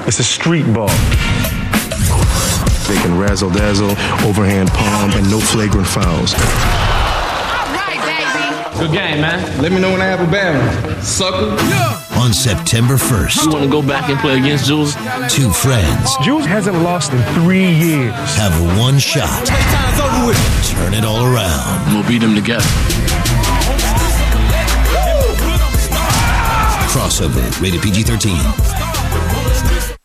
It's a street ball. They can razzle-dazzle, overhand palm, and no flagrant fouls. All right, baby. Good game, man. Let me know when I have a bad one, sucker. Yeah. On September 1st. You want to go back and play against Jules? Two friends. Jules hasn't lost in 3 years. Have one shot. Turn it all around. We'll beat them together. Crossover, rated PG-13.